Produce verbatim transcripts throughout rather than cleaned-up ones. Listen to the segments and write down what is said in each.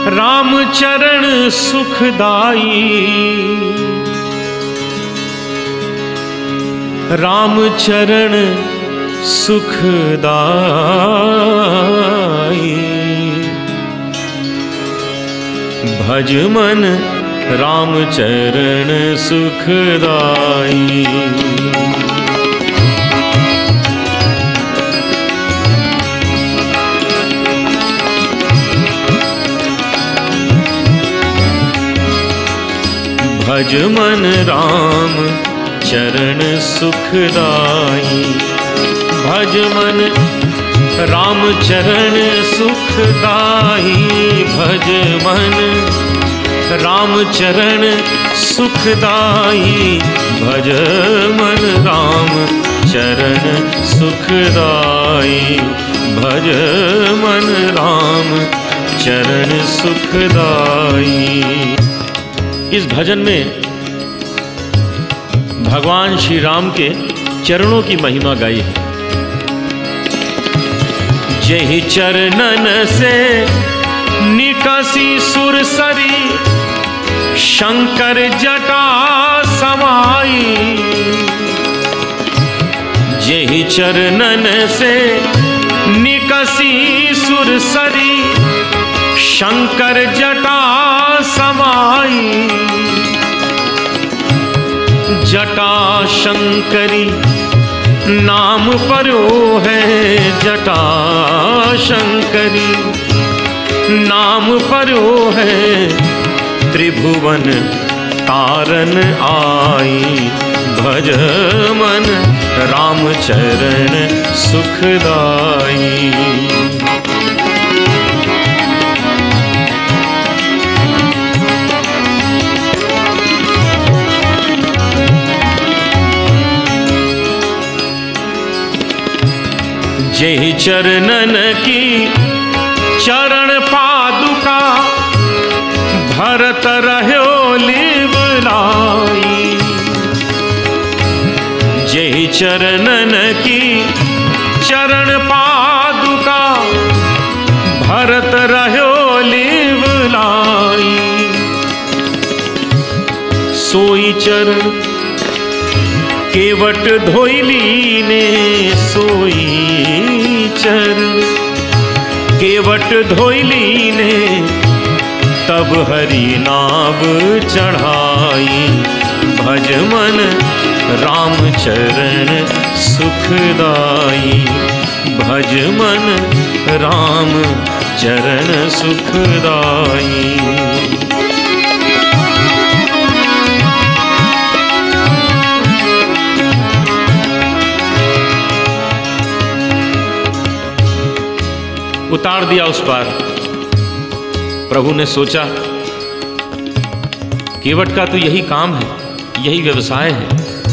राम चरण सुखदाई, राम चरण सुखदाई। भज मन राम चरण सुखदाई। भज मन राम चरण सुखदाई। भज मन राम चरण सुखदाई। भज मन राम चरण सुखदाई। भज मन राम चरण सुखदाई। भज मन राम चरण सुखदाई। इस भजन में भगवान श्री राम के चरणों की महिमा गाई है। जहि चरणन से निकसी सुरसरी, शंकर जटा समाई। जहि चरणन से निकसी सुरसरी, शंकर जटा समाई। जटा शंकरी नाम परो है। जटा शंकरी नाम परो है। त्रिभुवन तारन आई। भज मन राम चरण सुखदाई। जहि चरणन की चरण पादुका, भरत रह्यो लिवलाई। जहि चरणन की चरण पादुका, भरत रह्यो लिवलाई। सोई चरण केवट धोइली ने। सोई चरण केवट धोइली ने, तब हरि नाम चढ़ाई। भज मन राम चरण सुखदाई। भज मन राम चरण सुखदाई। उतार दिया उस पार। प्रभु ने सोचा केवट का तो यही काम है, यही व्यवसाय है,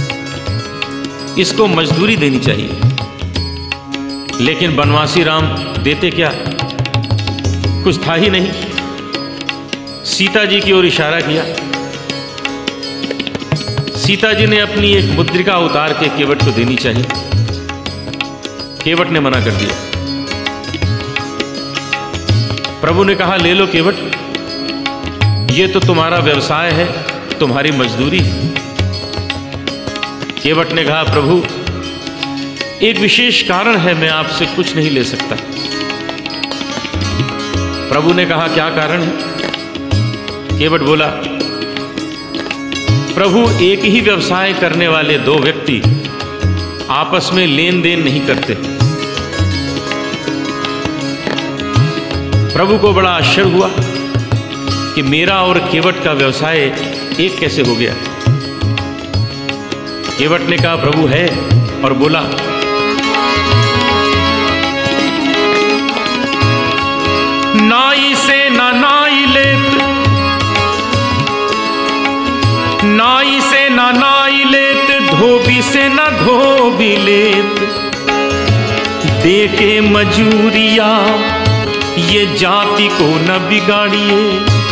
इसको मजदूरी देनी चाहिए। लेकिन बनवासी राम देते क्या, कुछ था ही नहीं। सीता जी की ओर इशारा किया। सीता जी ने अपनी एक मुद्रिका उतार के केवट को देनी चाहिए। केवट ने मना कर दिया। प्रभु ने कहा ले लो केवट, ये तो तुम्हारा व्यवसाय है, तुम्हारी मजदूरी है। केवट ने कहा प्रभु एक विशेष कारण है, मैं आपसे कुछ नहीं ले सकता। प्रभु ने कहा क्या कारण है? केवट बोला प्रभु एक ही व्यवसाय करने वाले दो व्यक्ति आपस में लेन देन नहीं करते। प्रभु को बड़ा आश्चर्य हुआ कि मेरा और केवट का व्यवसाय एक कैसे हो गया। केवट ने कहा प्रभु है, और बोला नाई से ना नाई लेत, नाई से ना नाई लेत, धोबी से ना धोबी लेत। दे के मजूरिया ये जाति को न बिगाड़िए।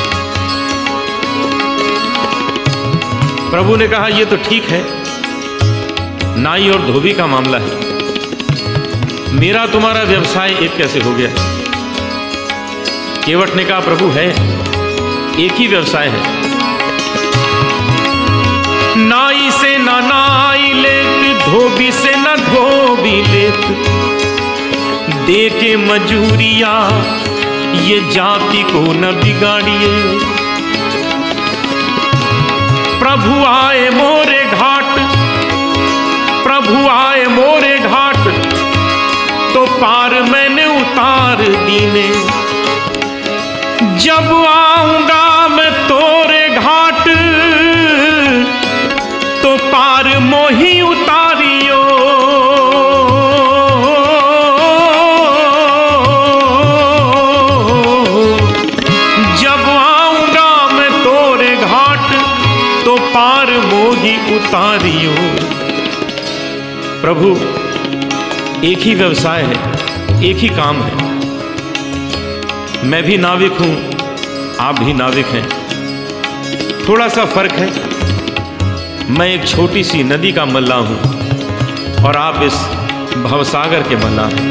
प्रभु ने कहा ये तो ठीक है, नाई और धोबी का मामला है, मेरा तुम्हारा व्यवसाय एक कैसे हो गया? केवट ने कहा प्रभु है, एक ही व्यवसाय है। नाई से ना नाई लेत, धोबी से ना धोबी लेत, दे के मजूरिया ये जाति को न बिगाड़िए। प्रभु आए मोरे घाट, प्रभु आए मोरे घाट, तो पार मैंने उतार दीने। जब आऊंगा मैं तोरे घाट, तो पार मोही उतारियो। जब आऊंगा मैं तोरे घाट, तो पार मोही उतारियो। प्रभु एक ही व्यवसाय है, एक ही काम है। मैं भी नाविक हूं, आप भी नाविक हैं। थोड़ा सा फर्क है, मैं एक छोटी सी नदी का मल्ला हूं और आप इस भवसागर के मल्ला हैं।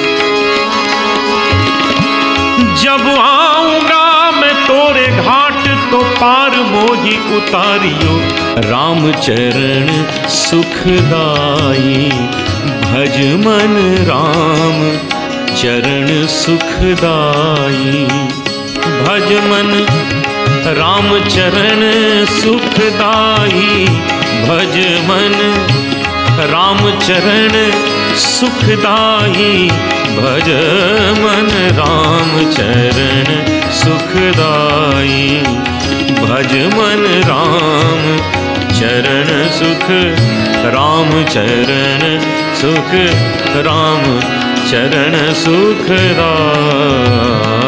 जब आऊंगा मैं तोरे घाट, तो पार मोही उतारियो। राम चरण सुखदाई, भज मन राम चरण सुखदाई। भज मन राम चरण सुखदाई, भज मन राम चरण सुखदाई। भज मन राम चरण सुखदाई, भज मन राम चरण सुख, राम चरण सुख, राम चरण सुखदाई।